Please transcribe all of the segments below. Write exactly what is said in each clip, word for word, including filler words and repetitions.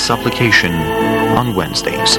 supplication on Wednesdays.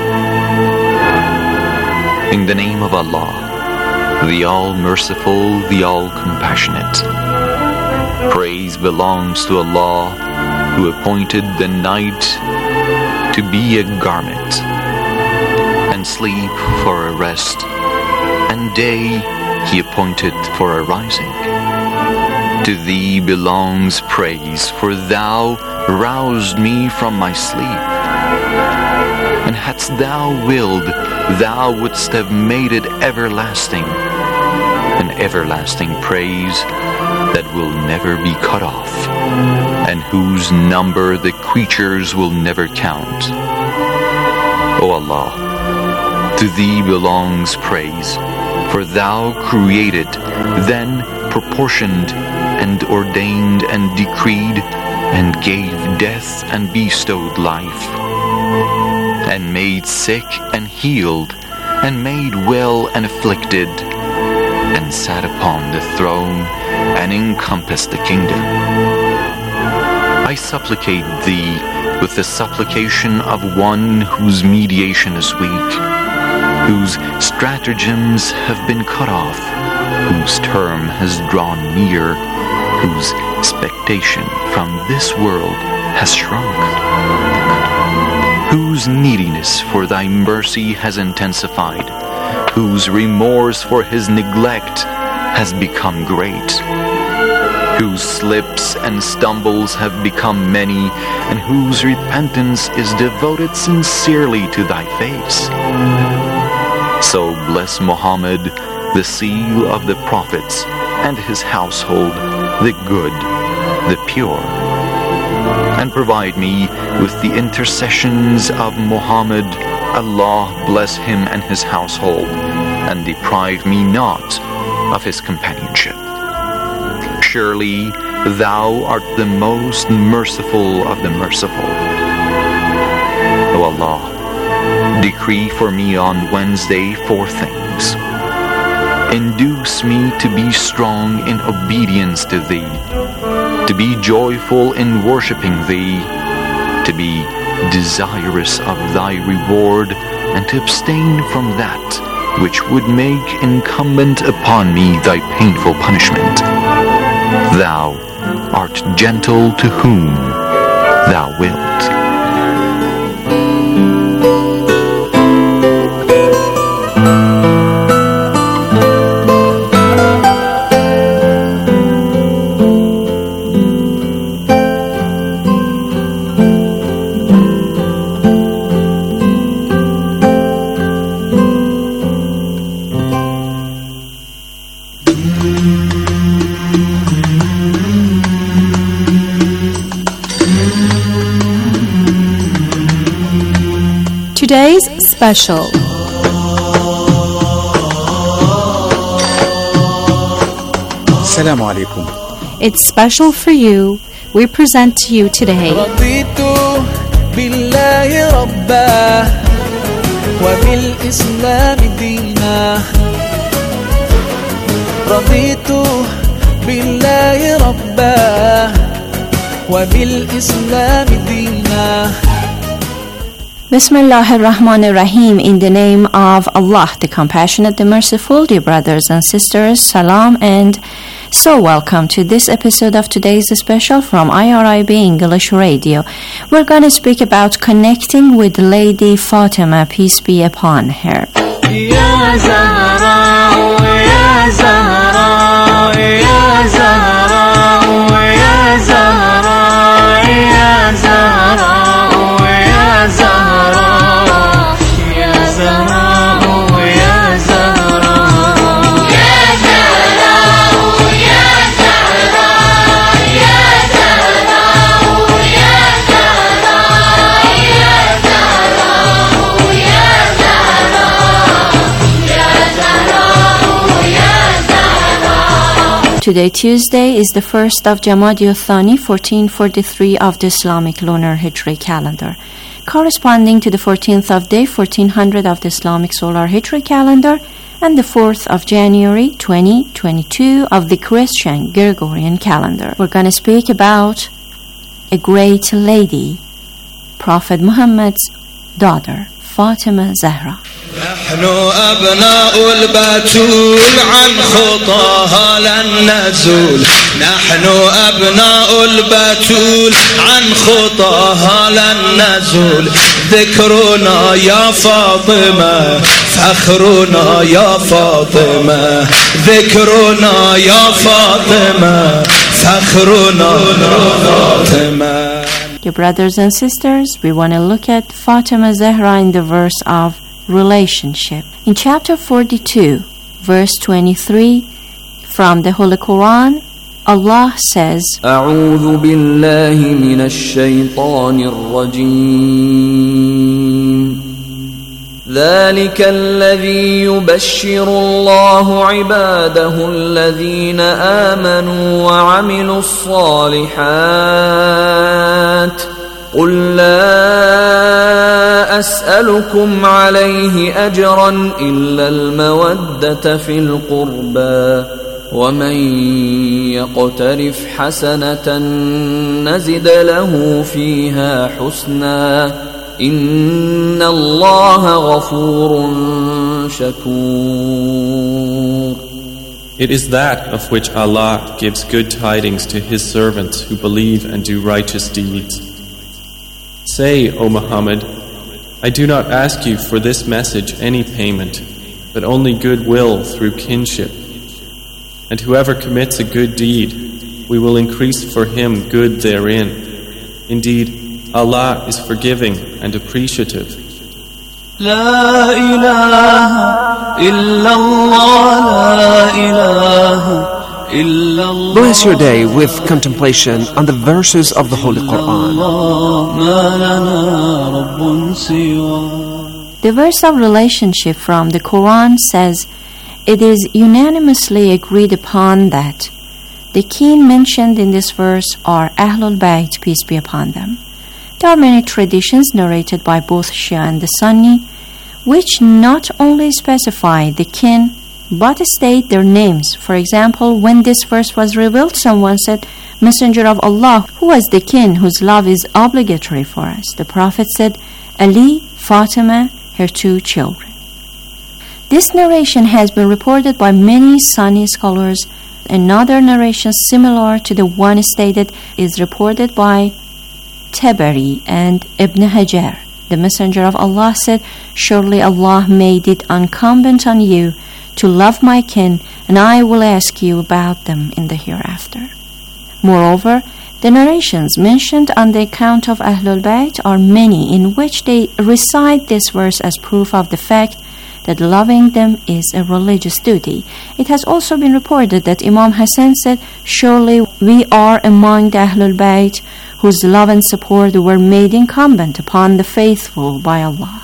In the name of Allah, the All-Merciful, the All-Compassionate. Praise belongs to Allah, who appointed the night to be a garment, and sleep for a rest, and day He appointed for a rising. To Thee belongs praise, for Thou roused me from my sleep. And hadst Thou willed, Thou wouldst have made it everlasting, an everlasting praise that will never be cut off, and whose number the creatures will never count. O Allah, to Thee belongs praise, for Thou created, then proportioned, and ordained and decreed, and gave death and bestowed life, and made sick and healed, and made well and afflicted, and sat upon the throne, and encompassed the kingdom. I supplicate Thee with the supplication of one whose mediation is weak, whose stratagems have been cut off, whose term has drawn near, whose expectation from this world has shrunk, whose neediness for Thy mercy has intensified, whose remorse for his neglect has become great, whose slips and stumbles have become many, and whose repentance is devoted sincerely to Thy face. So bless Muhammad, the seal of the prophets, and his household, the good, the pure. And provide me with the intercessions of Muhammad. Allah bless him and his household, and deprive me not of his companionship. Surely Thou art the most merciful of the merciful. O Allah, decree for me on Wednesday four things. Induce me to be strong in obedience to Thee, to be joyful in worshipping Thee, to be desirous of Thy reward, and to abstain from that which would make incumbent upon me Thy painful punishment. Thou art gentle to whom Thou wilt. Today's special. Assalamu alaikum. It's special for you. We present to you today. رضيت بالله ربا وبالإسلام دينا رضيت بالله ربا وبالإسلام دينا. Bismillah ar-Rahman ar-Rahim. In the name of Allah, the Compassionate, the Merciful. Dear brothers and sisters, salam and so welcome to this episode of today's special from I R I B English Radio. We're going to speak about connecting with Lady Fatima, peace be upon her. يا زهراء يا زهراء يا زهراء يا زهراء يا زهراء يا زهراء يا زهراء يا زهراء يا زهراء يا زهراء يا زهراء يا زهراء يا زهراء يا Today, Tuesday, is the first of Jamadi Thani, fourteen forty-three of the Islamic lunar Hijri calendar, corresponding to the fourteenth of Day, fourteen hundred of the Islamic solar Hijri calendar, and the fourth of January, twenty twenty-two of the Christian Gregorian calendar. We're going to speak about a great lady Prophet Muhammad's daughter, Fatima Zahra. نحن أبناء البتول عن خطاها لن نزول نحن أبناء البتول عن خطاها لن نزول ذكرنا يا فاطمة فخرنا يا فاطمة ذكرنا يا فاطمة فخرنا يا فاطمة. Dear brothers and sisters, we want to look at Fatima Zahra in the verse of relationship. In chapter forty-two, verse twenty-three, from the Holy Quran, Allah says, أعوذ بالله من الشيطان الرجيم ذلك الذي يبشر الله عباده الذين آمنوا وعملوا الصالحات قل لا أسألكم عليه أجرا إلا المودة في القربى ومن يقترف حسنة نزد له فيها حسنا إن الله غفور شكور. It is that of which Allah gives good tidings to His servants who believe and do righteous deeds. Say, O Muhammad, I do not ask you for this message any payment, but only goodwill through kinship. And whoever commits a good deed, we will increase for him good therein. Indeed, Allah is forgiving and appreciative. La ilaha illallah, la ilaha illallah. Bless your day with contemplation on the verses of the Holy Quran. The verse of relationship from the Quran says, it is unanimously agreed upon that the kin mentioned in this verse are Ahlul Bayt, peace be upon them. There are many traditions narrated by both Shia and the Sunni which not only specify the kin but state their names. For example, when this verse was revealed, someone said, Messenger of Allah, who is the kin whose love is obligatory for us? The Prophet said, Ali, Fatima, her two children. This narration has been reported by many Sunni scholars. Another narration similar to the one stated is reported by Tabari and Ibn Hajar. The Messenger of Allah said, surely Allah made it incumbent on you to love my kin, and I will ask you about them in the hereafter. Moreover, the narrations mentioned on the account of Ahlul Bayt are many in which they recite this verse as proof of the fact that loving them is a religious duty. It has also been reported that Imam Hassan said, surely we are among the Ahlul Bayt whose love and support were made incumbent upon the faithful by Allah.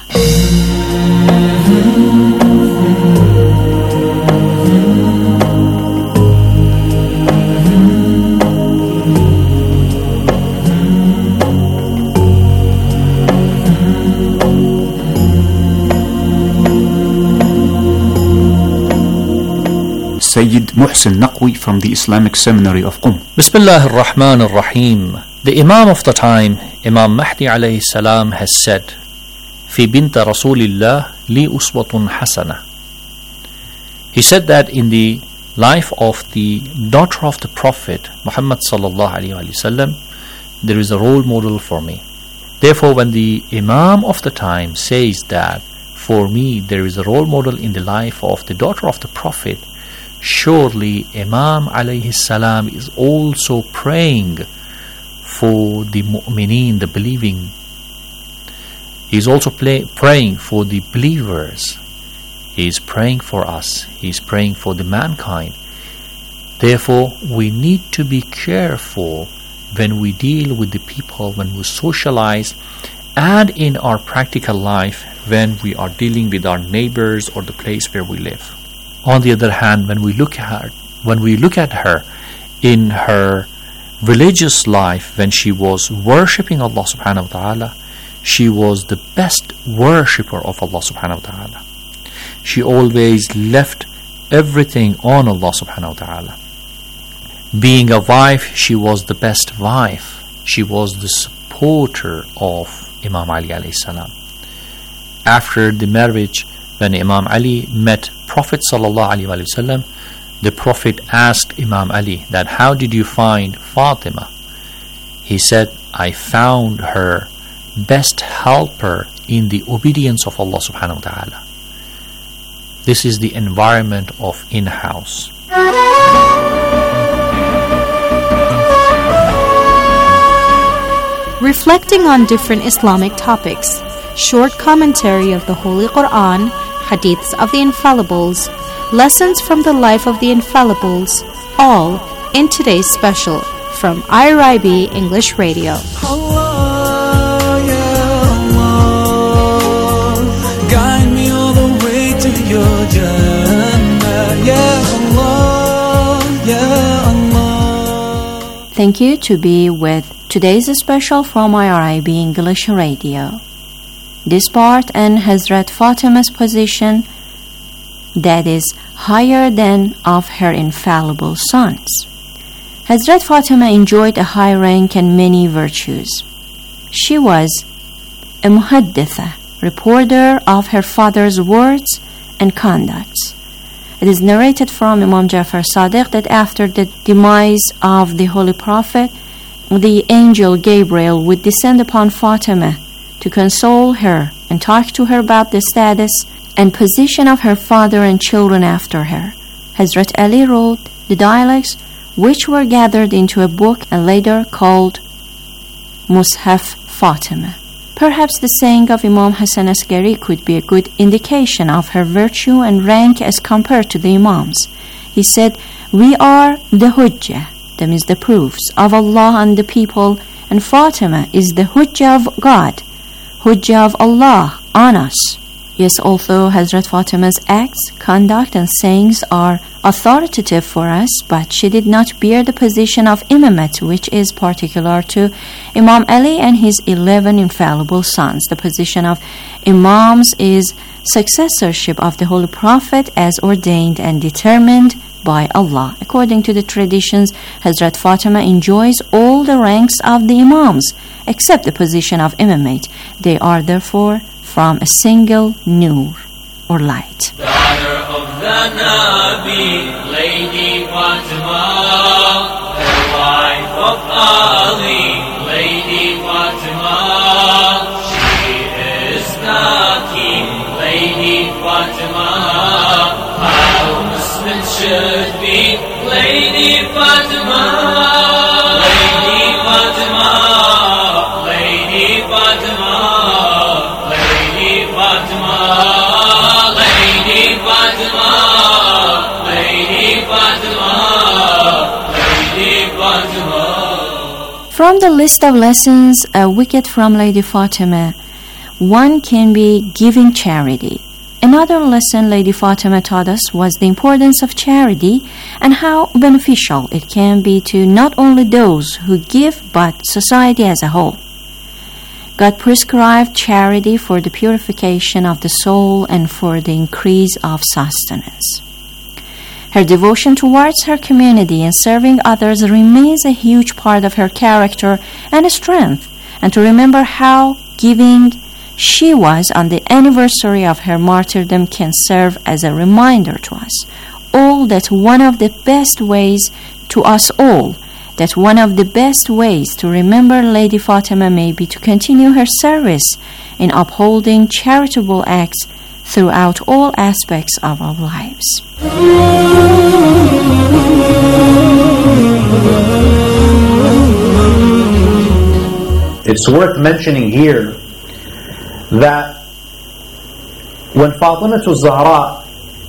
Sayyid Muhsin Naqwi from the Islamic Seminary of Qum. Bismillah ar-Rahman ar-Rahim. The Imam of the time, Imam Mahdi alayhi salam, has said, Fi binta Rasulillah li uswatun hasana. He said that in the life of the daughter of the Prophet Muhammad sallallahu alayhi wa sallam, there is a role model for me. Therefore, when the Imam of the time says that for me there is a role model in the life of the daughter of the Prophet, surely Imam alayhi salam is also praying for the mu'mineen, the believing. He is also play, praying for the believers. He is praying for us. He is praying for the mankind. Therefore, we need to be careful when we deal with the people, when we socialize, and in our practical life when we are dealing with our neighbors or the place where we live. On the other hand, when we look at her, when we look at her in her religious life, when she was worshipping Allah subhanahu wa ta'ala, she was the best worshipper of Allah subhanahu wa ta'ala. She always left everything on Allah subhanahu wa ta'ala. Being a wife, she was the best wife. She was the supporter of Imam Ali alayhi salam. After the marriage, when Imam Ali met Prophet sallallahu alaihi wasallam, the Prophet asked Imam Ali that, how did you find Fatima? He said, I found her best helper in the obedience of Allah subhanahu wa ta'ala. This is the environment of in-house. Reflecting on different Islamic topics, short commentary of the Holy Quran, hadiths of the Infallibles, lessons from the life of the Infallibles, all in today's special from I R I B English Radio. Allah, yeah, Allah, guide me all the way to your Jannah, yeah, Allah, yeah, Allah. Thank you to be with today's special from I R I B English Radio. This part and Hazrat Fatima's position that is higher than of her infallible sons. Hazrat Fatima enjoyed a high rank and many virtues. She was a muhadditha, reporter of her father's words and conducts. It is narrated from Imam Jafar Sadiq that after the demise of the Holy Prophet, the angel Gabriel would descend upon Fatima to console her and talk to her about the status and position of her father and children after her. Hazrat Ali wrote the dialects which were gathered into a book and later called Mushaf Fatima. Perhaps the saying of Imam Hassan Askari could be a good indication of her virtue and rank as compared to the Imams. He said, we are the Hujjah, that means the proofs of Allah on the people, and Fatima is the Hujjah of God, Hujjah of Allah on us. Yes, although Hazrat Fatima's acts, conduct and sayings are authoritative for us, but she did not bear the position of Imamat, which is particular to Imam Ali and his eleven infallible sons. The position of Imams is successorship of the Holy Prophet as ordained and determined by Allah. According to the traditions, Hazrat Fatima enjoys all the ranks of the Imams, except the position of Imamate. They are therefore from a single nur or light. Daughter of the Nabi, Lady Fatima, the wife of Ali, Lady Fatima, she is the king, Lady Fatima, how Muslims should be, Lady Fatima, Lady Fatima, Lady Fatima. Fatima, Lady Fatima, Lady Fatima, Lady Fatima. From the list of lessons uh, we get from Lady Fatima, one can be giving charity. Another lesson Lady Fatima taught us was the importance of charity and how beneficial it can be to not only those who give but society as a whole. God prescribed charity for the purification of the soul and for the increase of sustenance. Her devotion towards her community and serving others remains a huge part of her character and strength, and to remember how giving she was on the anniversary of her martyrdom can serve as a reminder to us all that one of the best ways to us all that one of the best ways to remember Lady Fatima may be to continue her service in upholding charitable acts throughout all aspects of our lives. It's worth mentioning here that when Fatima Zahra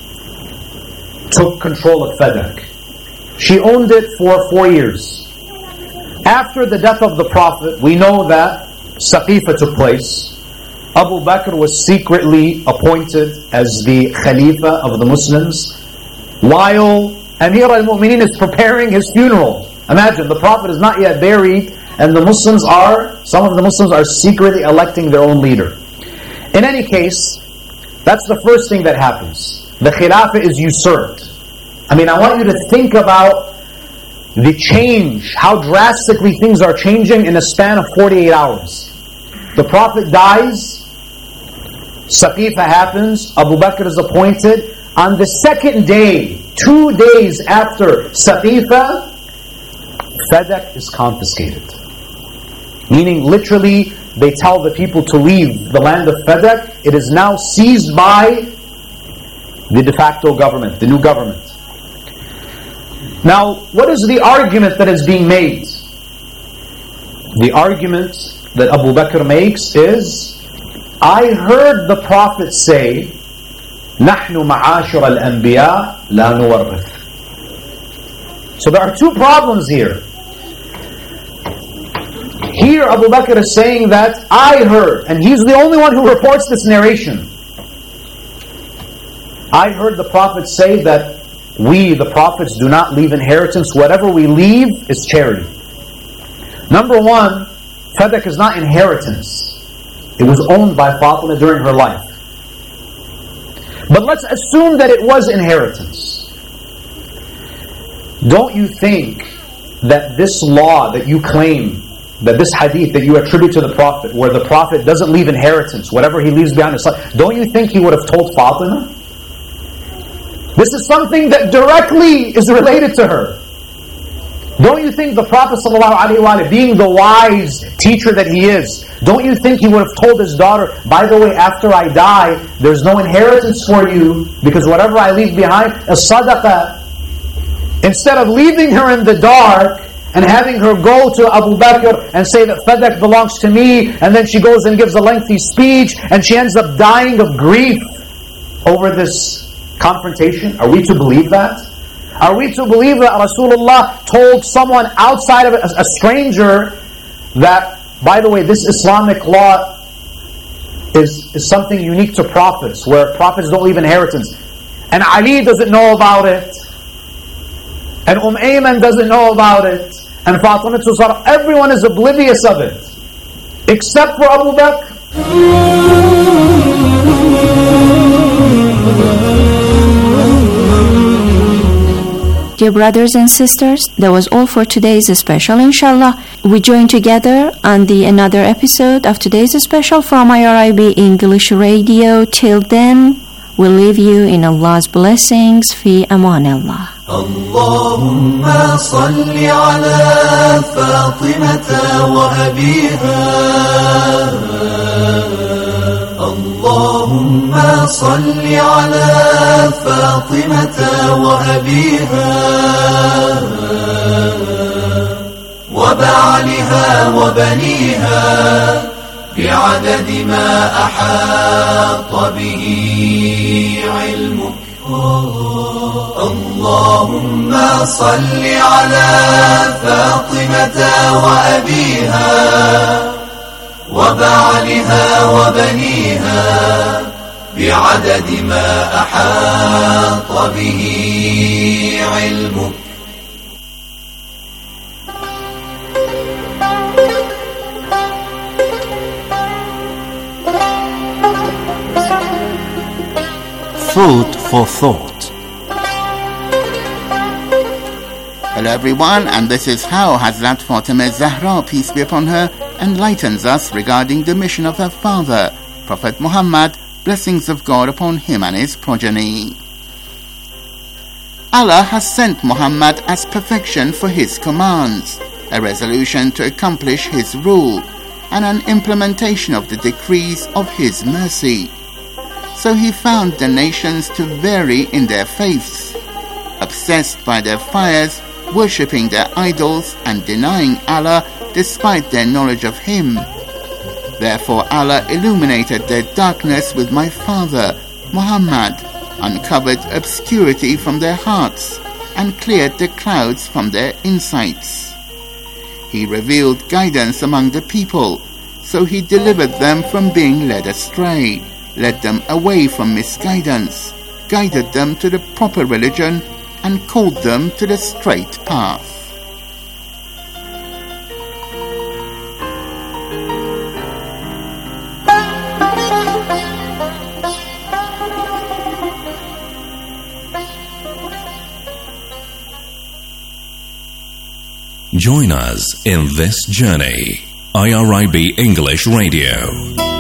took control of Fadak, she owned it for four years. After the death of the Prophet, we know that Saqifa took place. Abu Bakr was secretly appointed as the Khalifa of the Muslims, while Amir al-Mu'mineen is preparing his funeral. Imagine, the Prophet is not yet buried, and the Muslims are, some of the Muslims are secretly electing their own leader. In any case, that's the first thing that happens. The Khilafah is usurped. I mean, I want you to think about the change, how drastically things are changing in a span of forty-eight hours. The Prophet dies, Saqifa happens, Abu Bakr is appointed. On the second day, two days after Saqifa, Fadak is confiscated. Meaning literally, they tell the people to leave the land of Fadak. It is now seized by the de facto government, the new government. Now, what is the argument that is being made? The argument that Abu Bakr makes is, I heard the Prophet say, نحن معاشر الأنبياء لا نورث. So there are two problems here. Here Abu Bakr is saying that I heard, and he's the only one who reports this narration. I heard the Prophet say that we, the prophets, do not leave inheritance. Whatever we leave is charity. Number one, Fadak is not inheritance. It was owned by Fatima during her life. But let's assume that it was inheritance. Don't you think that this law that you claim, that this hadith that you attribute to the Prophet, where the Prophet doesn't leave inheritance, whatever he leaves behind his son, don't you think he would have told Fatima? This is something that directly is related to her. Don't you think the Prophet ﷺ, being the wise teacher that he is, don't you think he would have told his daughter, by the way, after I die, there's no inheritance for you, because whatever I leave behind is sadaqah. Instead of leaving her in the dark and having her go to Abu Bakr and say that Fadak belongs to me, and then she goes and gives a lengthy speech, and she ends up dying of grief over this confrontation. Are we to believe that? Are we to believe that Rasulullah told someone outside of it, a stranger, that, by the way, this Islamic law is, is something unique to prophets, where prophets don't leave inheritance, and Ali doesn't know about it, and Umm Ayman doesn't know about it, and Fatima Tusar, everyone is oblivious of it, except for Abu Bakr. Dear brothers and sisters, that was all for today's special, inshallah. We join together on the another episode of today's special from I R I B English Radio. Till then, we'll leave you in Allah's blessings. Fi aman Allah. اللهم صل على فاطمة وأبيها اللهم صل على فاطمة وأبيها وبعلها وبنيها بعدد ما أحاط به علمك اللهم صل على فاطمة وأبيها وبعلها وبنيها بعدد ما أحاط به علمك. Food for thought. Hello everyone, and this is how Hazrat Fatima Zahra, peace be upon her, enlightens us regarding the mission of her father, Prophet Muhammad, blessings of God upon him and his progeny. Allah has sent Muhammad as perfection for his commands, a resolution to accomplish his rule, and an implementation of the decrees of his mercy. So he found the nations to vary in their faiths, obsessed by their fires, worshipping their idols and denying Allah despite their knowledge of Him. Therefore Allah illuminated their darkness with my father, Muhammad, uncovered obscurity from their hearts, and cleared the clouds from their insights. He revealed guidance among the people, so he delivered them from being led astray, led them away from misguidance, guided them to the proper religion, and called them to the straight path. Join us in this journey I R I B English Radio.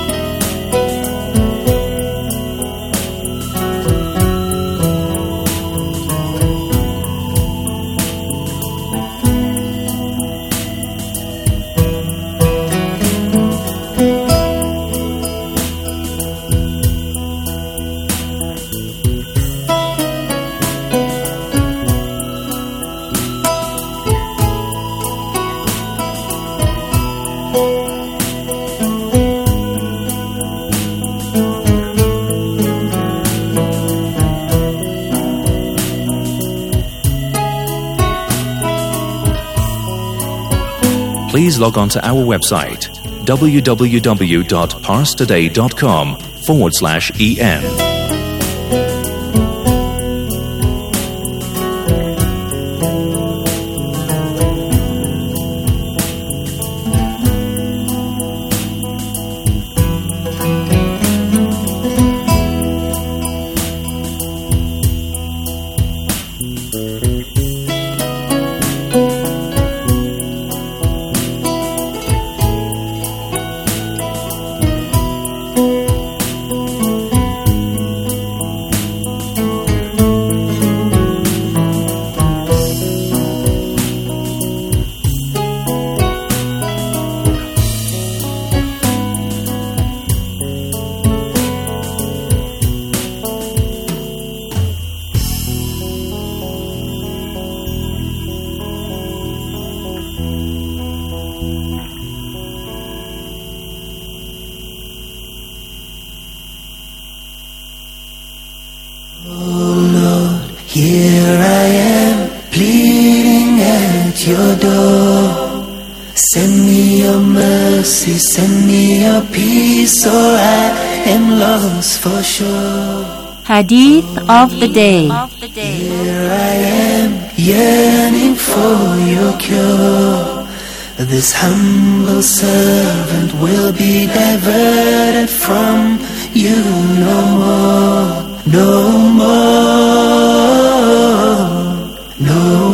Please log on to our website www.parstoday.com forward slash en. Here I am, pleading at your door. Send me your mercy, send me your peace, or I am lost for sure. Hadith of the day. Here I am, yearning for your cure. This humble servant will be diverted from you no more, no more, no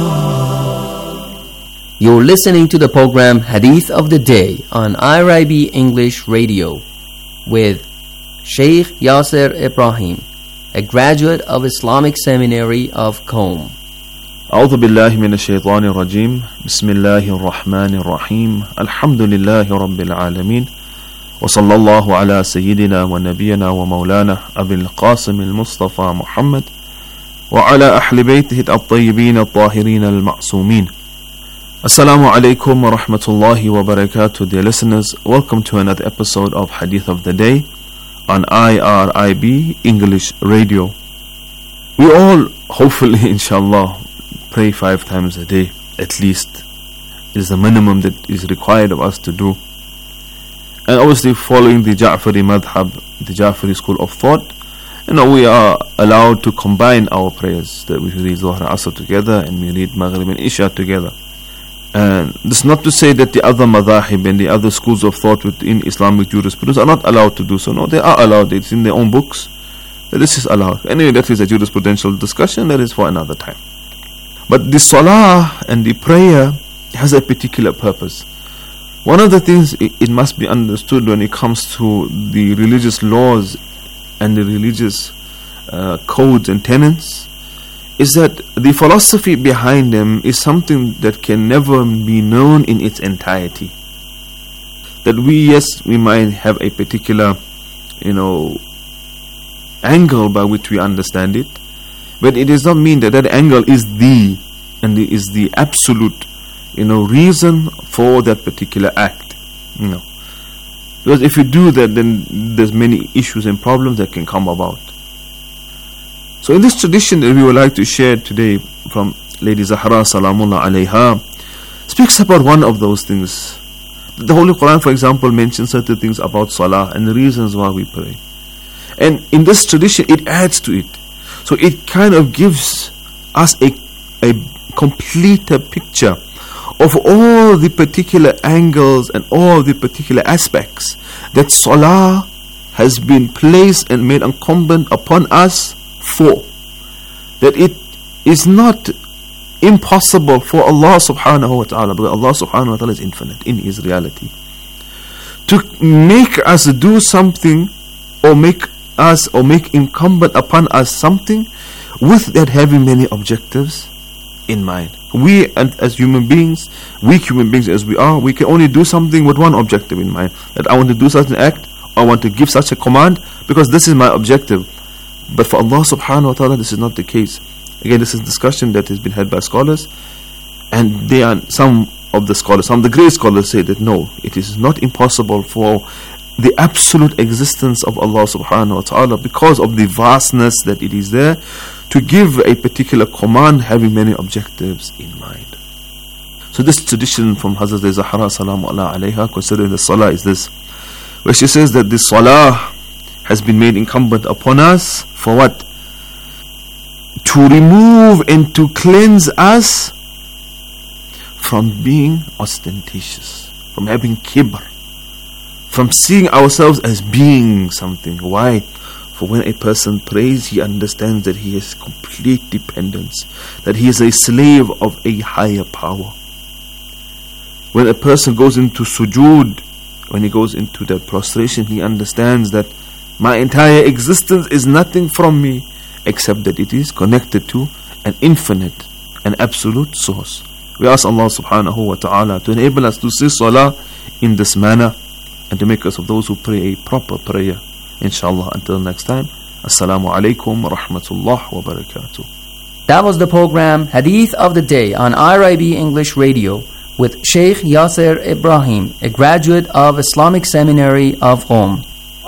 more. You're listening to the program Hadith of the Day on I R I B English Radio with Sheikh Yasser Ibrahim, a graduate of Islamic Seminary of Qom. أعوذ بالله من الشيطان الرجيم بسم الله الرحمن الرحيم الحمد لله رب العالمين وصلى الله على سيدنا ونبينا ومولانا أبي القاسم المصطفى محمد وعلى أهل بيته الطيبين الطاهرين المعصومين. Assalamu alaikum wa rahmatullahi wa barakatuh, dear listeners. Welcome to another episode of Hadith of the Day on I R I B English Radio. We all, hopefully, inshallah, pray five times a day, at least, is the minimum that is required of us to do. And obviously, following the Ja'fari madhab, the Ja'fari school of thought, you know, we are allowed to combine our prayers, that we read Zuhr and Asr together, and we read Maghrib and Isha together. And this is not to say that the other madhahib and the other schools of thought within Islamic jurisprudence are not allowed to do so. No, they are allowed. It's in their own books that this is allowed. Anyway, that is a jurisprudential discussion. That is for another time. But the salah and the prayer has a particular purpose. One of the things it must be understood when it comes to the religious laws and the religious uh, codes and tenets is that the philosophy behind them is something that can never be known in its entirety. That we, yes, we might have a particular, you know, angle by which we understand it, but it does not mean that that angle is the and is the absolute, you know, reason for that particular act. You know, because if you do that, then there's many issues and problems that can come about. So in this tradition that we would like to share today from Lady Zahra Salamullah Alayha, speaks about one of those things. The Holy Quran, for example, mentions certain things about salah and the reasons why we pray. And in this tradition, it adds to it. So it kind of gives us a, a completer picture of all the particular angles and all the particular aspects that salah has been placed and made incumbent upon us for. That it is not impossible for Allah subhanahu wa ta'ala, because Allah subhanahu wa ta'ala is infinite in His reality, to make us do something or make us or make incumbent upon us something with that having many objectives in mind. We, and as human beings, weak human beings as we are, we can only do something with one objective in mind, that I want to do such an act, I want to give such a command because this is my objective. But for Allah subhanahu wa ta'ala, this is not the case. Again, this is a discussion that has been had by scholars, and they are, some of the scholars, some of the great scholars say that no, it is not impossible for the absolute existence of Allah subhanahu wa ta'ala, because of the vastness that it is there, to give a particular command having many objectives in mind. So this tradition from Hazrat Zahra salamu Allah alayha concerning the salah is this, where she says that the salah has been made incumbent upon us for what? To remove and to cleanse us from being ostentatious, from having kibr, from seeing ourselves as being something. Why? For when a person prays, he understands that he has complete dependence, that he is a slave of a higher power. When a person goes into sujood, when he goes into that prostration, he understands that my entire existence is nothing from me, except that it is connected to an infinite and absolute source. We ask Allah subhanahu wa ta'ala to enable us to say salah in this manner, and to make us of those who pray a proper prayer. Inshallah, until next time, Assalamu alaikum wa rahmatullah wa barakatuh. That was the program Hadith of the Day on I R I B English Radio with Sheikh Yasser Ibrahim, a graduate of Islamic Seminary of Qom.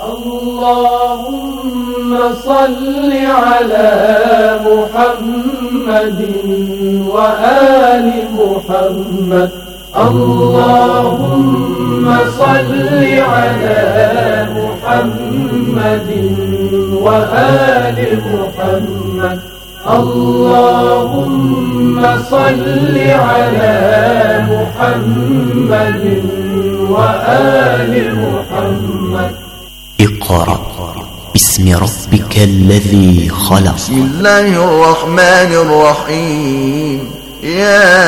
Allahumma salli ala Muhammadin wa ali Muhammad. Allahumma salli ala Muhammadin wa ali Muhammad. Allahumma salli ala Muhammadin wa ali Muhammad. اقرأ باسم ربك الذي خلق. بسم الله الرحمن الرحيم. يا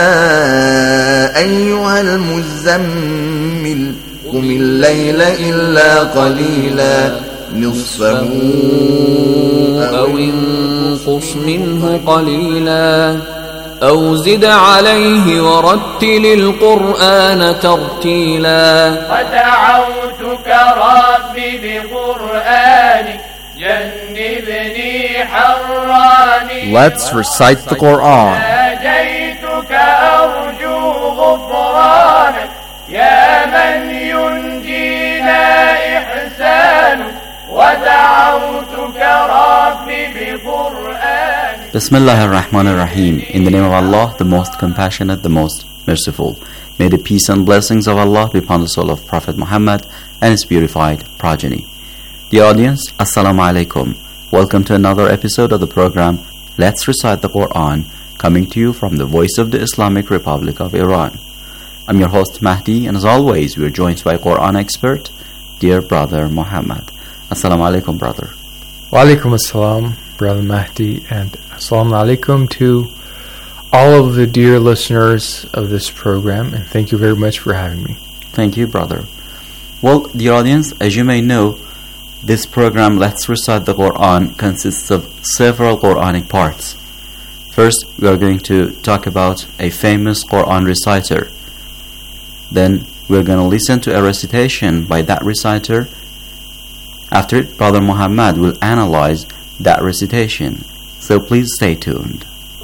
أيها المزمل قم الليل إلا قليلا نصفه أو انقص منه قليلا أو زد عليه ورتل القرآن ترتيلا. ودعوتك ربي بقرآنك جنبني حراني. Let's recite the Quran. ناجيتك أرجو غفرانك يا من ينجينا إحسانك. ودعوتك ربي بقرآنك. Bismillah ar-Rahman ar-Rahim. In the name of Allah, the most compassionate, the most merciful. May the peace and blessings of Allah be upon the soul of Prophet Muhammad and his purified progeny. Dear audience, Assalamu alaikum. Welcome to another episode of the program Let's Recite the Quran, coming to you from the voice of the Islamic Republic of Iran. I'm your host Mahdi, and as always, we are joined by Quran expert, dear brother Muhammad. Assalamu alaikum, brother. Wa alaikum assalam, brother Mahdi, and assalamu alaikum to all of the dear listeners of this program, and thank you very much for having me. Thank you, brother. Well, dear audience, as you may know, this program, Let's Recite the Quran, consists of several Quranic parts. First, we are going to talk about a famous Quran reciter. Then, we are going to listen to a recitation by that reciter. After it, Brother Muhammad will analyze that recitation. So please stay tuned.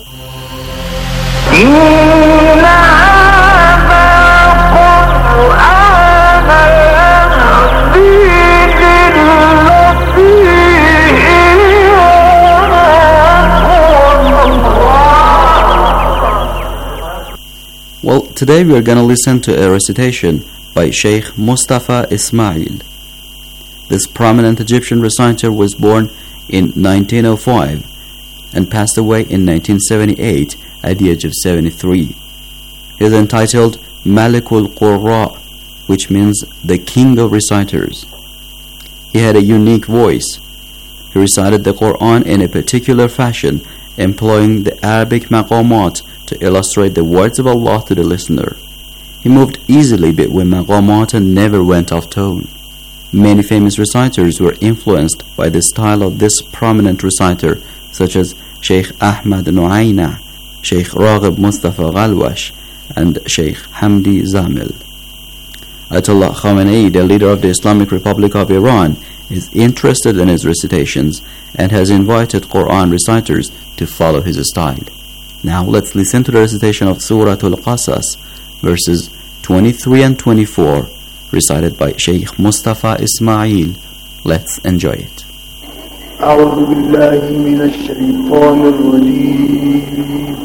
Well, today we are going to listen to a recitation by Sheikh Mustafa Ismail. This prominent Egyptian reciter was born in nineteen oh five and passed away in nineteen seventy-eight at the age of seventy-three. He is entitled Malikul Qurra, which means the king of reciters. He had a unique voice. He recited the Quran in a particular fashion employing the Arabic maqamat to illustrate the words of Allah to the listener. He moved easily between maqamat and never went off tone. Many famous reciters were influenced by the style of this prominent reciter, such as Sheikh Ahmad Nu'ayna, Sheikh Raghib Mustafa Ghalwash, and Sheikh Hamdi Zamil. Ayatollah Khamenei, the leader of the Islamic Republic of Iran, is interested in his recitations and has invited Quran reciters to follow his style. Now let's listen to the recitation of Surah Al-Qasas, verses twenty-three and twenty-four, recited by Sheikh Mustafa Ismail. Let's enjoy it. أعوذ بالله من الشيطان الرجيم.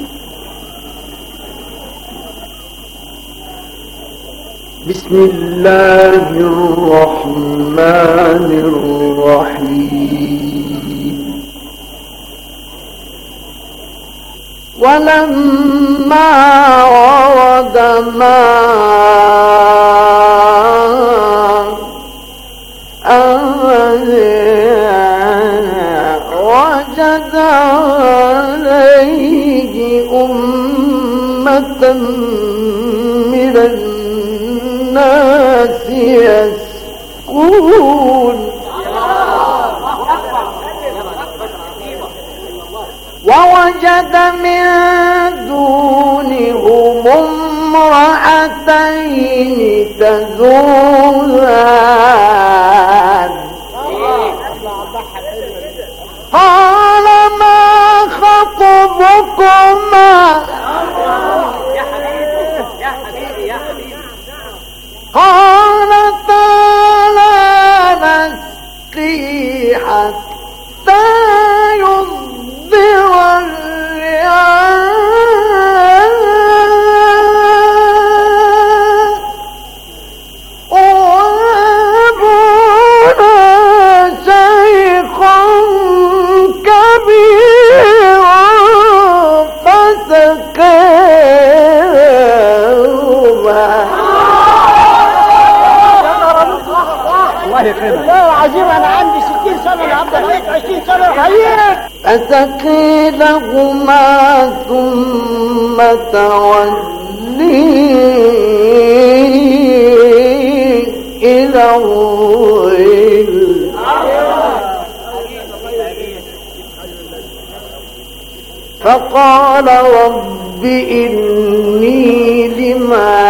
بسم الله الرحمن الرحيم. ولما ورد ماء وجد عليه أمة من الناس يسكون ووجد من دونهم امرأتين تذودان قال ما خطبكما قالتا لا نسقي حتى يصدر الرعاء وأبونا شيخ كبير فسقيهما والله العظيم انا عندي ستين سنه انا هفضل عليك عشرين سنه هيك فسقي لهما ثم تولي إلى الظل فقال رب إني لما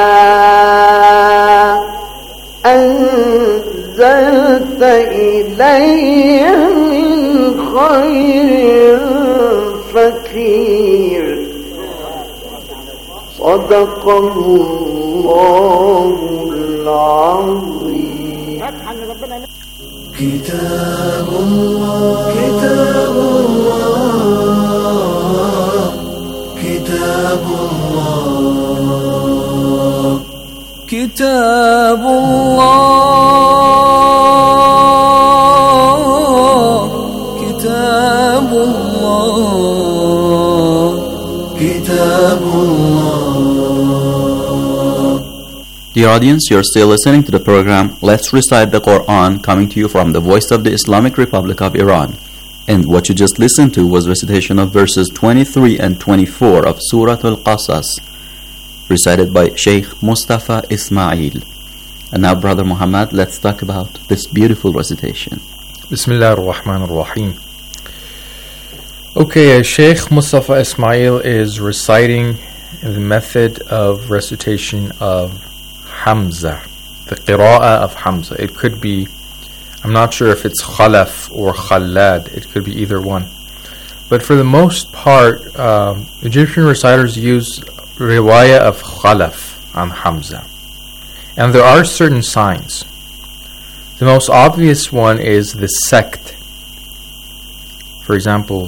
أنزلت إلي من خير فقير صدق الله العظيم. كتاب الله كتاب الله كتاب الله كتاب الله كتاب الله كتاب الله. Dear audience, you're still listening to the program Let's Recite the Quran, coming to you from the voice of the Islamic Republic of Iran. And what you just listened to was recitation of verses twenty-three and twenty-four of Surah Al-Qasas, recited by Sheikh Mustafa Ismail. And now, Brother Muhammad, let's talk about this beautiful recitation. Bismillah ar-Rahman ar-Rahim. Okay, as Sheikh Mustafa Ismail is reciting the method of recitation of Hamza, the qira'ah of Hamza. It could be, I'm not sure if it's Khalaf or Khalad, it could be either one. But for the most part, um, Egyptian reciters use riwayah of Khalaf on Hamza. And there are certain signs. The most obvious one is the sect. For example,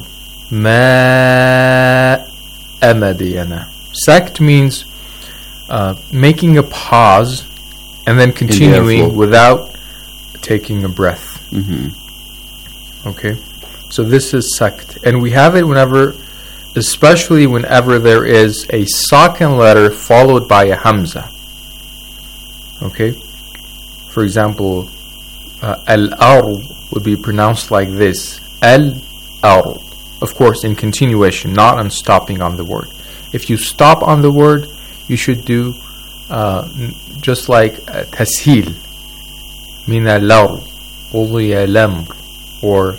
Ma amadiyana. Sect means uh, making a pause and then continuing without taking a breath. Mm-hmm. Okay? So this is sect. And we have it whenever, especially whenever there is a sakin letter followed by a hamza. Okay? For example, uh, al-ard would be pronounced like this. Al-ard. of course, in continuation, not on stopping on the word. If you stop on the word, you should do uh, just like uh, tashil, min al-law, al-lamr, or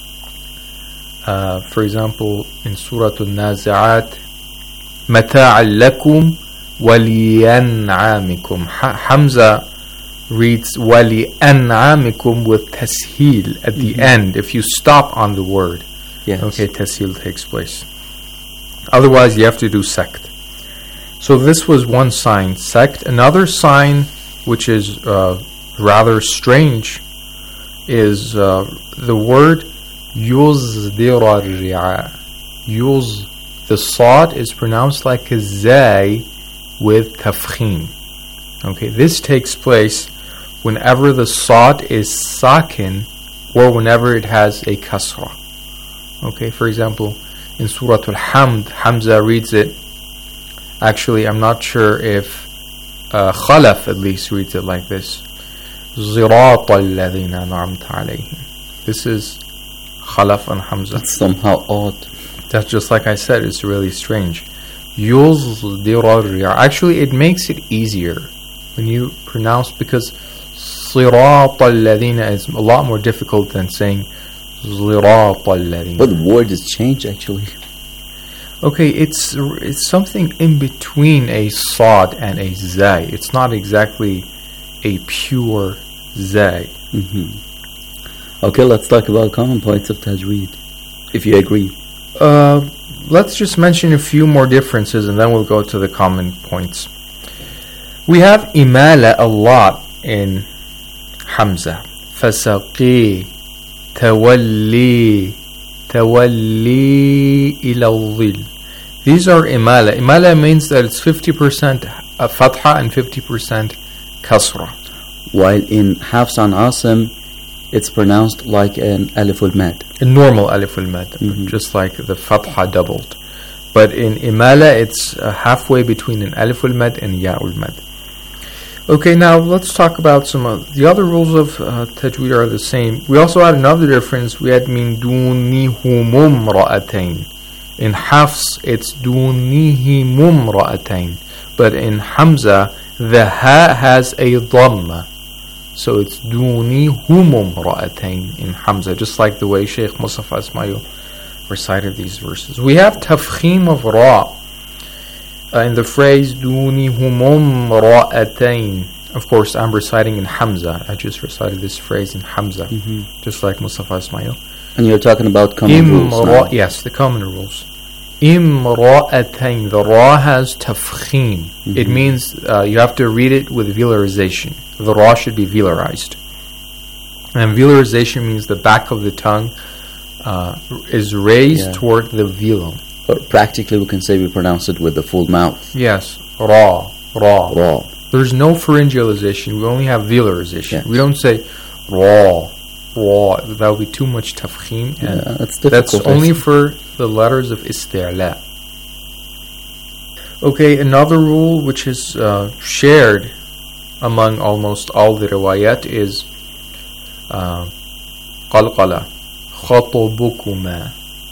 uh, for example, in Surah Al-Nazi'at, mata'an lakum waliyan'amikum. Hamza reads waliyan'amikum with tashil at the mm-hmm. end. If you stop on the word, yes. okay, tashil takes place. Otherwise, you have to do sakt. So this was one sign, sakt. Another sign, which is uh, rather strange, is uh, the word yuzdira ri'a. Yuz, the sad is pronounced like a zay with tafkhim. Okay, this takes place whenever the sad is sakin or whenever it has a kasra. Okay, for example, in Surah Al-Hamd, Hamza reads it. Actually, I'm not sure if uh, Khalaf at least reads it like this. Zirata alladhina an'amta alayhim. This is Khalaf and Hamza. That's somehow odd. That's just like I said, it's really strange. Yuzdira. Actually, it makes it easier when you pronounce, because Sirata alladhina is a lot more difficult than saying Zirata alladhina. But the word is changed actually. Okay, it's it's something in between a sad and a zay. It's not exactly a pure zay. Mm-hmm. Okay, let's talk about common points of tajweed, if you agree. Uh, let's just mention a few more differences and then we'll go to the common points. We have imala a lot in Hamza. Fasaqi, tawalli, tawalli ila dhil. These are imala. Imala means that it's fifty percent fatha and fifty percent kasra. While in Hafs and Asim, it's pronounced like an alif al-mad. A normal alif al-mad, mm-hmm. just like the fatha doubled. But in imala, it's uh, halfway between an alif al-mad and ya al-mad. Okay, now let's talk about some of the other rules of uh, tajweed are the same. We also had another difference. We had min dunihumum ra'atayn. In Hafs, it's dunihimum ra'atayn. But in Hamza, the ha has a dhamma. So it's dunihumum ra'atayn in Hamza, just like the way Shaykh Mustafa Ismail recited these verses. We have tafkhim of ra. Uh, in the phrase dunihumum ra'atayn. Of course, I'm reciting in Hamza. I just recited this phrase in Hamza, mm-hmm. just like Mustafa Ismail. And you're talking about common Im rules now. Yes, the common rules. Imra'atayn. The ra has tafkhim. Mm-hmm. It means uh, you have to read it with velarization. The ra should be velarized. And velarization means the back of the tongue uh, is raised yeah. toward the velum. But practically we can say we pronounce it with the full mouth. Yes, ra, ra. Ra. There's no pharyngealization, we only have velarization. Yes. We don't say ra, ra. That would be too much tafkhim. And yeah, that's difficult. That's only for the letters of isti'la. Okay, another rule which is uh, shared among almost all the riwayat is uh, qalqala, khatubukuma.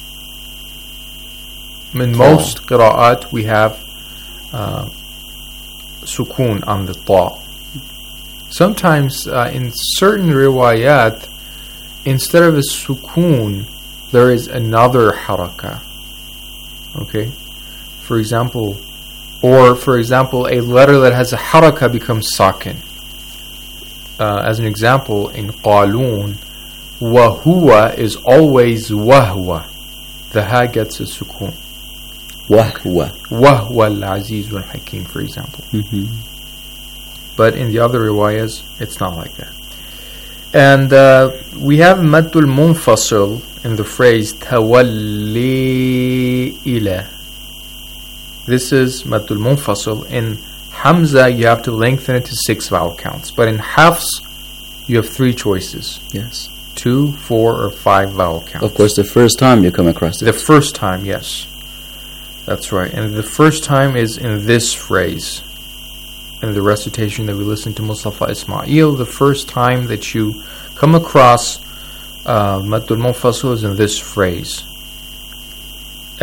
In most qira'at we have uh, sukoon on the ta. Sometimes uh, in certain riwayat, instead of a sukoon, there is another haraka. Okay? For example, or for example, a letter that has a haraka becomes sakin. Uh, as an example, in qalun, wahuwa is always wahwa. The ha gets a sukoon. Wahwa. Wahwa al-Aziz wal-Hakim, for example. Mm-hmm. But in the other riwayas, it's not like that. And uh, we have maddul munfasil in the phrase tawalli ila. This is maddul munfasil. In Hamza, you have to lengthen it to six vowel counts. But in Hafs, you have three choices. Yes. Two, four, or five vowel counts. Of course, the first time you come across it. The first time, yes. That's right. And the first time is in this phrase. In the recitation that we listened to Mustafa Ismail, the first time that you come across uh, Maddul Munfasil is in this phrase.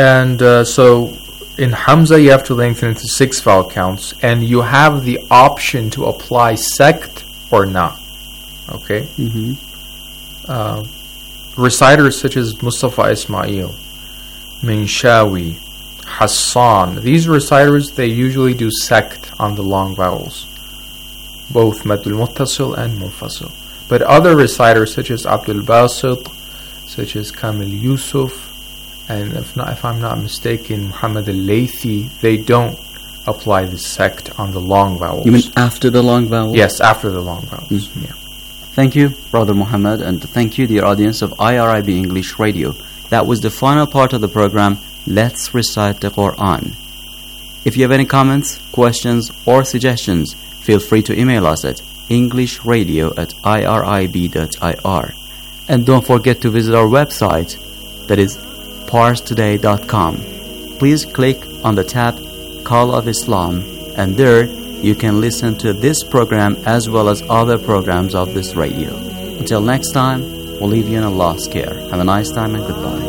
And uh, so in Hamza you have to lengthen it to six vowel counts, and you have the option to apply sect or not. Okay? Mm-hmm. Uh, reciters such as Mustafa Ismail, Minshawi, Hassan, these reciters, they usually do sect on the long vowels, both Madul Muttasil and Munfasil. But other reciters such as Abdul Basit, such as Kamil Yusuf, and if not, if I'm not mistaken, Muhammad al-Laythi, they don't apply the sect on the long vowels. You mean after the long vowels? Yes, after the long vowels. Mm. Yeah. Thank you, Brother Muhammad, and thank you, dear audience of I R I B English Radio. That was the final part of the program, Let's Recite the Quran. If you have any comments, questions, or suggestions, feel free to email us at englishradio at irib dot I R. And don't forget to visit our website, that is pars today dot com. Please click on the tab Call of Islam, and there you can listen to this program as well as other programs of this radio. Until next time, we'll leave you in Allah's care. Have a nice time and goodbye.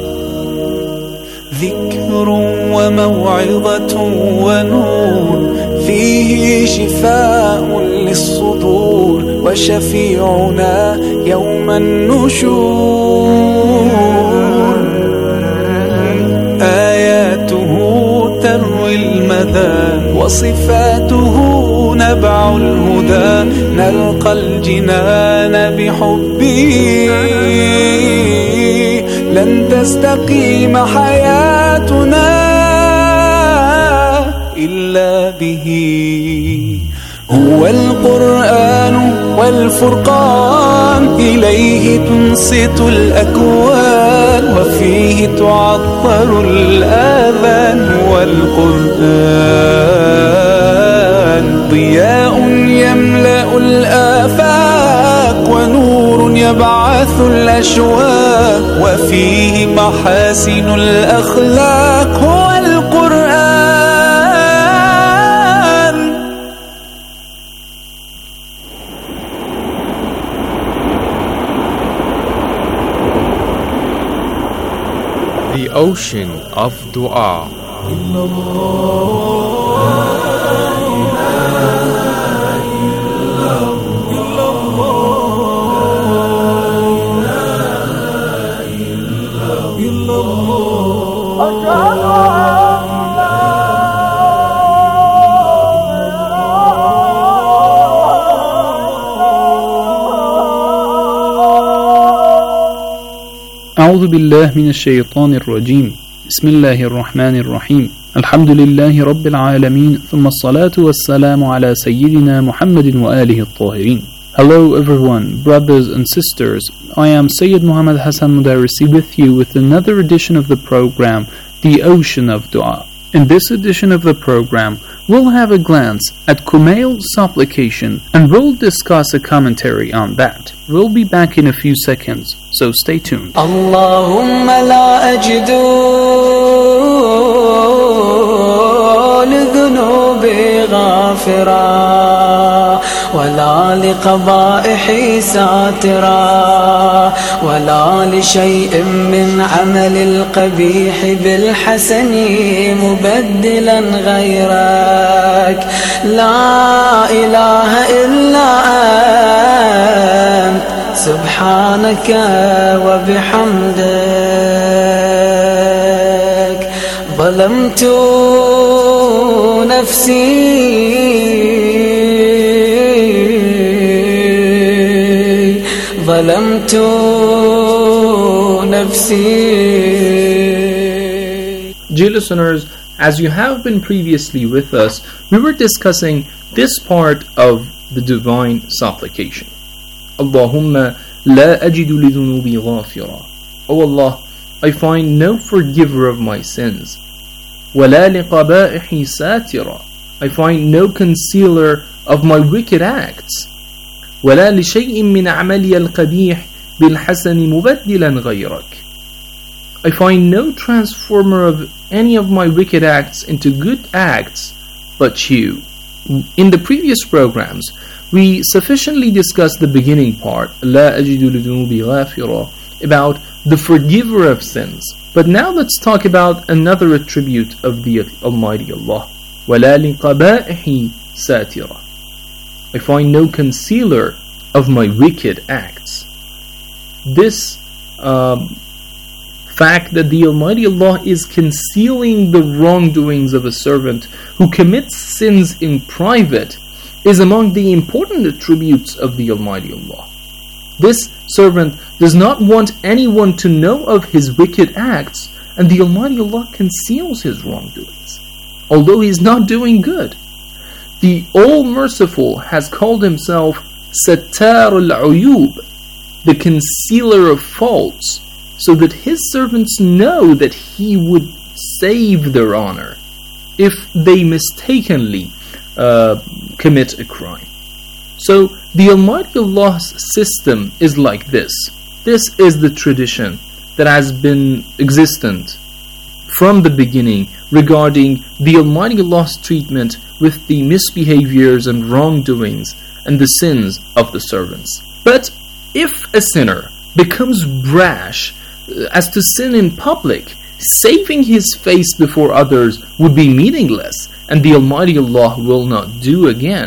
ذكر وموعظة ونور فيه شفاء للصدور وشفيعنا يوم النشور آياته تروي المدى وصفاته نبع الهدى نلقى الجنان بحبه لن تستقيم حياتنا إلا به هو القرآن والفرقان إليه تنصت الأكوان وفيه تعطر الآذان والقرآن ضياء يملأ الآفاق ونور يبعث الأشواق وفيه محاسن الأخلاق هو القرآن. The ocean of dua. أعوذ بالله من الشيطان الرجيم بسم الله الرحمن الرحيم الحمد لله رب العالمين ثم الصلاة والسلام على سيدنا محمد وآله الطاهرين. Hello everyone, brothers and sisters. I am Sayyid Muhammad Hassan Mudarrisi with you with another edition of the program, The Ocean of Dua. In this edition of the program, we'll have a glance at Kumail's supplication and we'll discuss a commentary on that. We'll be back in a few seconds, so stay tuned. Allahumma la ajdu لذنوبي غافرا ولا لقبائحي ساترا ولا لشيء من عمل القبيح بالحسن مبدلا غيرك لا إله إلا أنت سبحانك وبحمدك ظلمت نفسي ظلمت نفسي. Dear listeners, as you have been previously with us, we were discussing this part of the divine supplication. Allahumma la ajidu li dhunubi ghafira. O Allah, I find no forgiver of my sins. وَلَا لِقَبَائِحِ سَاتِرًا. I find no concealer of my wicked acts. وَلَا لِشَيْءٍ مِّنْ عَمَلِيَ الْقَبِيحِ بِالْحَسَنِ مُبَدِّلًا غَيْرَكَ. I find no transformer of any of my wicked acts into good acts but you. In the previous programs, we sufficiently discussed the beginning part, لَا أَجِدُ لِذُنُوبِ غَافِرًا, about the forgiver of sins. But now let's talk about another attribute of the Almighty Allah. وَلَا لِقَبَائِحِ سَاتِرًا. I find no concealer of my wicked acts. This um, fact that the Almighty Allah is concealing the wrongdoings of a servant who commits sins in private is among the important attributes of the Almighty Allah. This servant does not want anyone to know of his wicked acts, and the Almighty Allah conceals his wrongdoings, although he is not doing good. The All-Merciful has called himself Sattar al-Uyub, the concealer of faults, so that his servants know that he would save their honor if they mistakenly uh, commit a crime. So the Almighty Allah's system is like this. This is the tradition that has been existent from the beginning regarding the Almighty Allah's treatment with the misbehaviors and wrongdoings and the sins of the servants. But if a sinner becomes brash as to sin in public, saving his face before others would be meaningless, and the Almighty Allah will not do again.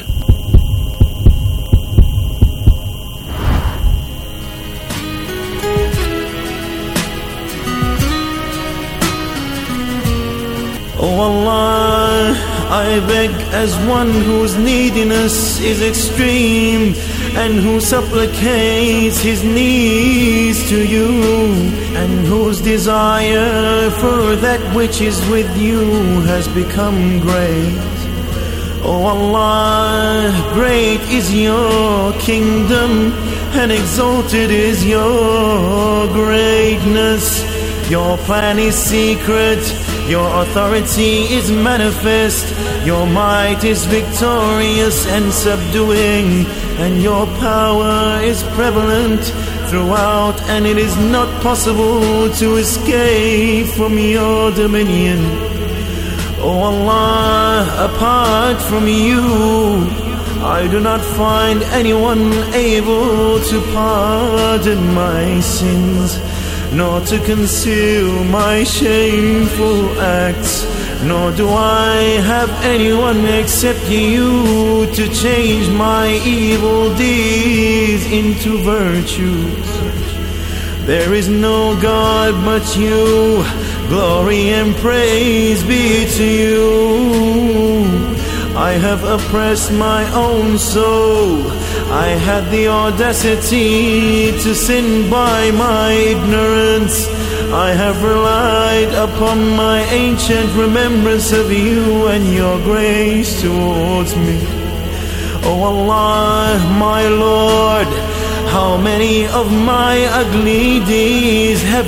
Oh Allah, I beg as one whose neediness is extreme and who supplicates his needs to you, and whose desire for that which is with you has become great. Oh Allah, great is your kingdom and exalted is your greatness. Your plan is secret, your authority is manifest, your might is victorious and subduing, and your power is prevalent throughout, and it is not possible to escape from your dominion. Oh Allah, apart from you, I do not find anyone able to pardon my sins, nor to conceal my shameful acts, nor do I have anyone except you to change my evil deeds into virtues. There is no God but you, glory and praise be to you. I have oppressed my own soul, I had the audacity to sin by my ignorance. I have relied upon my ancient remembrance of you and your grace towards me. Oh Allah, my Lord, how many of my ugly deeds have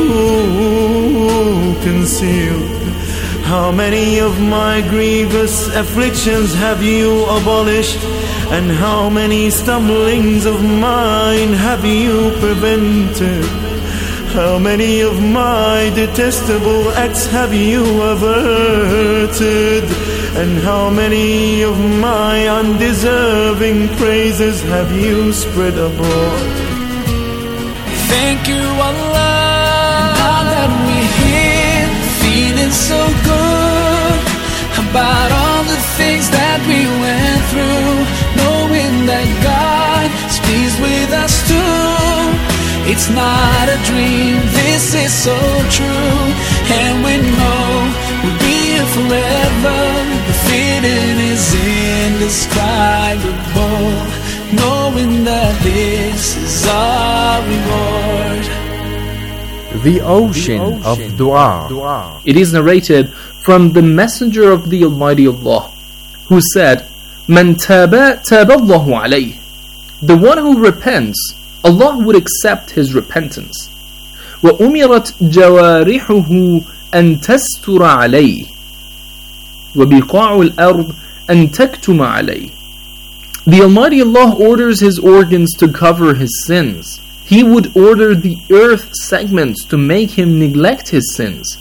you concealed? How many of my grievous afflictions have you abolished? And how many stumblings of mine have you prevented? How many of my detestable acts have you averted? And how many of my undeserving praises have you spread abroad? Thank you, Allah. Now that we're here, feeling so good about all the things that we went through, knowing that God is pleased with us too. It's not a dream, this is so true, and we know we'll be here forever. The feeling is indescribable, knowing that this is our reward. The ocean of dua. It is narrated from the Messenger of the Almighty Allah, who said, Man taba taba Allahu alayh. The one who repents, Allah would accept his repentance. وَأُمِرَتْ جَوَارِحُهُ أَن تَسْتُرَ عَلَيْهِ وَبِقَاعُ الْأَرْضِ أَن تَكْتُمَ عَلَيْهِ. The Almighty Allah orders His organs to cover His sins. He would order the earth segments to make Him neglect His sins.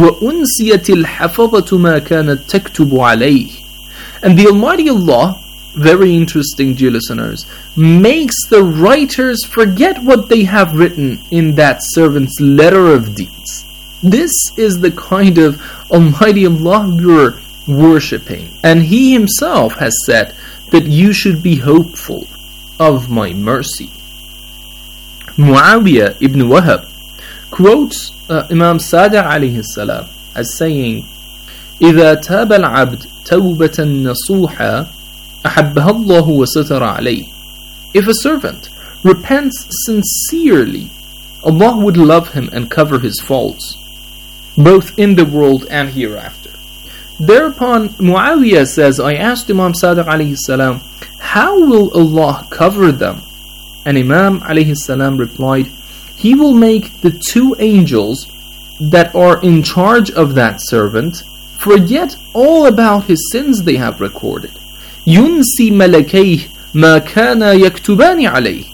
وَأُنْسِيَتِ الْحَفَظَةُ مَا كَانَتْ تَكْتُبُ عَلَيْهِ. And the Almighty Allah very interesting, dear listeners, makes the writers forget what they have written in that servant's letter of deeds. This is the kind of Almighty Allah you're worshipping, and He Himself has said that you should be hopeful of my mercy. Muawiyah ibn Wahab quotes uh, Imam Sadiq alayhi salam as saying, إذا تاب العبد توبة نصوحا أحبها الله وستر عليه. If a servant repents sincerely, Allah would love him and cover his faults, both in the world and hereafter. Thereupon Muawiyah says, I asked Imam Sadiq alayhi salam, how will Allah cover them? And Imam alayhi salam replied, He will make the two angels that are in charge of that servant forget all about his sins they have recorded. ينسي ملكيه ما كان يكتبان عليه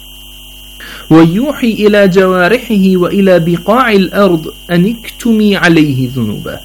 ويوحي إلى جوارحه وإلى بقاع الأرض أن اكتمي عليه ذنوبه.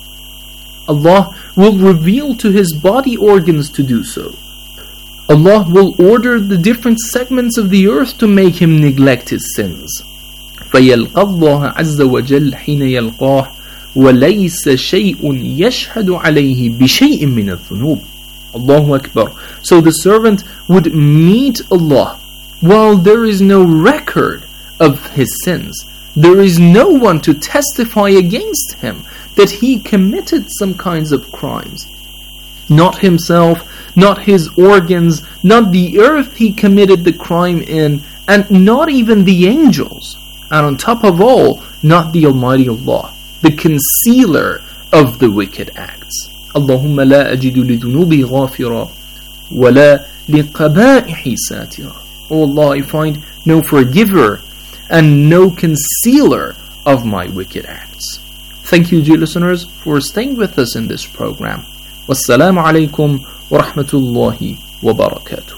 Allah will reveal to his body organs to do so. Allah will order the different segments of the earth to make him neglect his sins. فيلقى الله عز وجل حين يلقاه وليس شيء يشهد عليه بشيء من الذنوب. Allahu Akbar. So the servant would meet Allah while there is no record of his sins. There is no one to testify against him that he committed some kinds of crimes. Not himself, not his organs, not the earth he committed the crime in, and not even the angels. And on top of all, not the Almighty Allah, the concealer of the wicked acts. اللهم لا أجد لذنوبي غافرا ولا لقبائحي ساترا. Oh Allah, I find no forgiver and no concealer of my wicked acts. Thank you, dear listeners, for staying with us in this program. Wassalamu alaikum wa rahmatullahi wa barakatuh.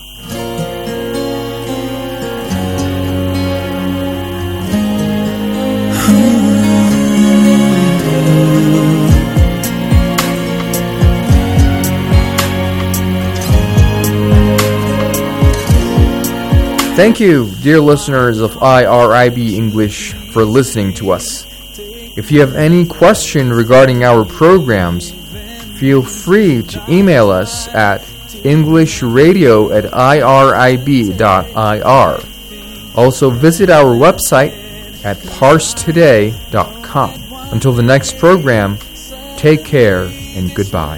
Thank you, dear listeners of I R I B English, for listening to us. If you have any question regarding our programs, feel free to email us at englishradio at irib dot I R. Also visit our website at parse today dot com. Until the next program, take care and goodbye.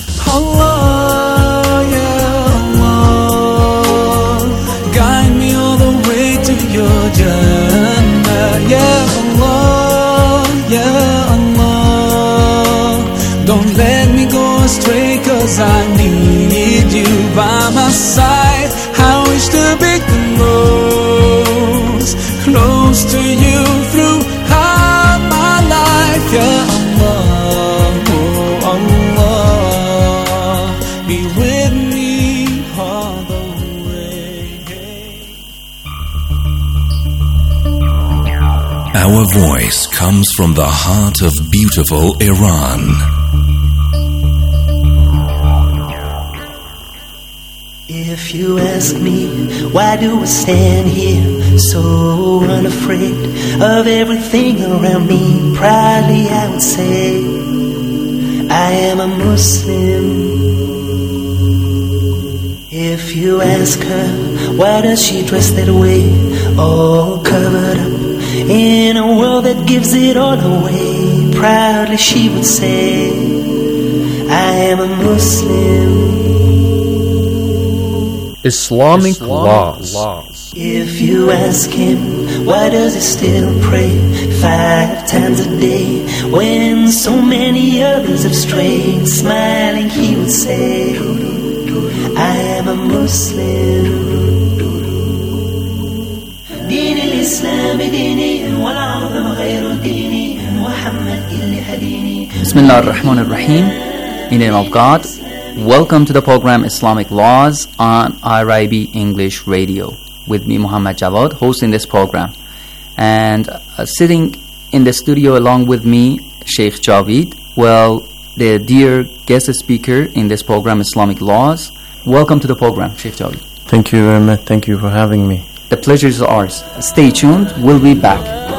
Allah, yeah, Allah, guide me all the way to your Jannah. Yeah, Allah, yeah, Allah, don't let me go astray, cause I need you by my side. I wish to be close, close to you throughout my life. Yeah, Allah, oh Allah, be with me all the way. Our voice comes from the heart of beautiful Iran. If you ask me, why do I stand here so unafraid of everything around me? Proudly I would say, I am a Muslim. If you ask her, why does she dress that way, all covered up in a world that gives it all away? Proudly she would say, I am a Muslim. Islamic, Islamic laws. laws. If you ask him, why does he still pray five times a day when so many others have strayed? Smiling he would say, I am a Muslim. دين الإسلام ديني والعظم غير ديني محمد اللي هديني. Bismillah ar-Rahman ar-Rahim. In the name of God. Welcome to the program Islamic Laws on I R I B English Radio with me, Muhammad Jawad, hosting this program. And uh, sitting in the studio along with me, Sheikh Javid, well, the dear guest speaker in this program Islamic Laws, welcome to the program, Sheikh Javed. Thank you very much. Thank you for having me. The pleasure is ours. Stay tuned. We'll be back.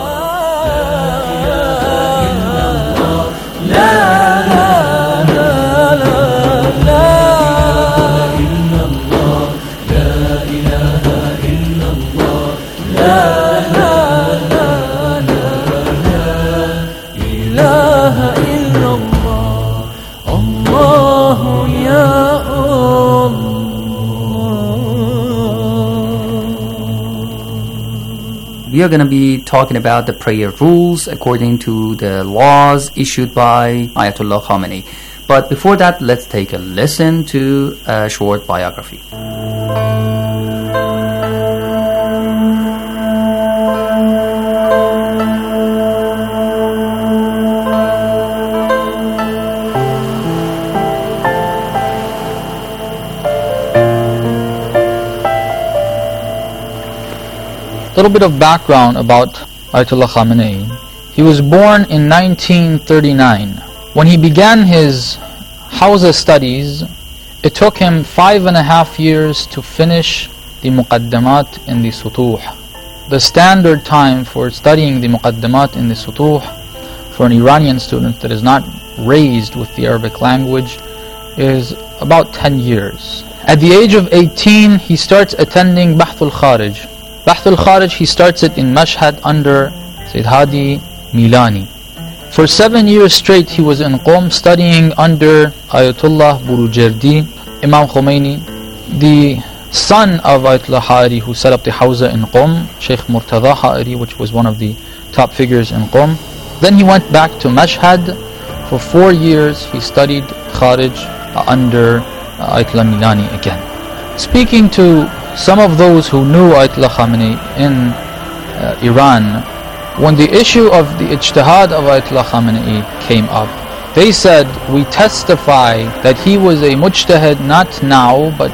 We are going to be talking about the prayer rules according to the laws issued by Ayatollah Khamenei. But before that, let's take a listen to a short biography. A little bit of background about Ayatollah Khamenei. He was born in nineteen thirty-nine. When he began his Hawza studies, it took him five and a half years to finish the Muqaddamat in the Sutuh. The standard time for studying the Muqaddamat in the Sutuh for an Iranian student that is not raised with the Arabic language is about ten years. At the age of eighteen, he starts attending Bahth al-Kharij. Bahth al-Kharij, he starts it in Mashhad under Sayyid Hadi Milani. For seven years straight, he was in Qom studying under Ayatollah Burujerdi, Imam Khomeini, the son of Ayatollah Ha'ari, who set up the Hawza in Qom, Sheikh Murtada Ha'ari, which was one of the top figures in Qom. Then he went back to Mashhad. For four years, he studied Kharij uh, under uh, Ayatollah Milani again. Speaking to some of those who knew Ayatollah Khamenei in uh, Iran, when the issue of the ijtihad of Ayatollah Khamenei came up, they said, we testify that he was a mujtahid not now, but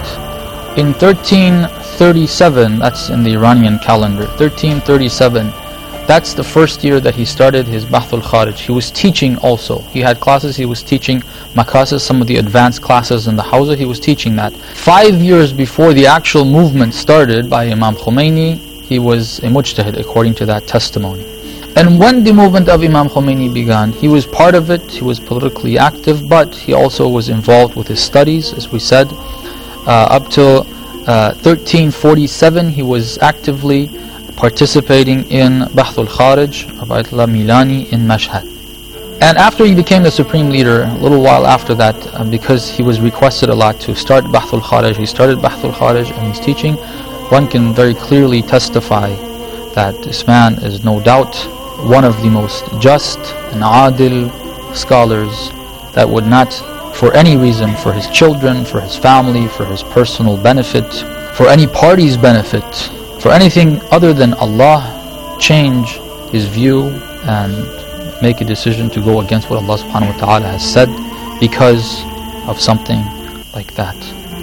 in thirteen thirty-seven, that's in the Iranian calendar, thirteen thirty-seven, that's the first year that he started his Bahth al-Kharij. He was teaching also. He had classes, he was teaching Makasis, some of the advanced classes in the Hawza, he was teaching that. Five years before the actual movement started by Imam Khomeini, he was a mujtahid according to that testimony. And when the movement of Imam Khomeini began, he was part of it, he was politically active, but he also was involved with his studies, as we said. Uh, up till uh, thirteen forty-seven, he was actively participating in Bahth al-Kharij of Ayatollah Milani in Mashhad. And after he became the supreme leader, a little while after that, uh, because he was requested a lot to start Bahth al-Kharij, he started Bahth al-Kharij and he's teaching. One can very clearly testify that this man is no doubt one of the most just and adil scholars that would not, for any reason, for his children, for his family, for his personal benefit, for any party's benefit, for anything other than Allah, change his view and make a decision to go against what Allah subhanahu wa ta'ala has said because of something like that.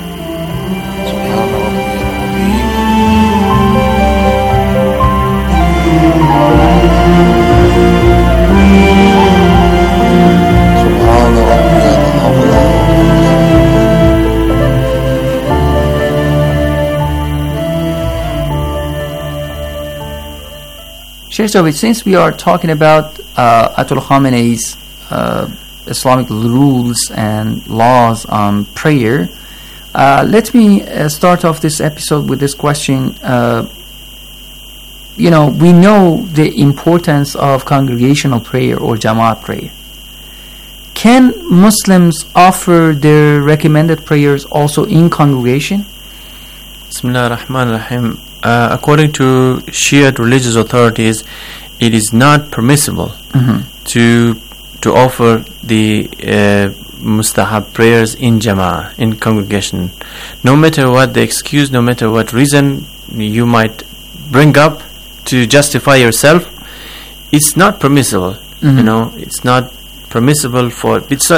Sheikh Javed, since we are talking about uh, Ayatollah Khamenei's uh, Islamic rules and laws on prayer, uh, let me uh, start off this episode with this question. Uh, you know, we know the importance of congregational prayer or Jamaat prayer. Can Muslims offer their recommended prayers also in congregation? Bismillah ar-Rahman ar-Rahim. Uh, according to Shia religious authorities, it is not permissible mm-hmm. to to offer the uh, mustahab prayers in jama'ah, in congregation. No matter what the excuse, no matter what reason you might bring up to justify yourself, it's not permissible. Mm-hmm. You know, it's not permissible for it's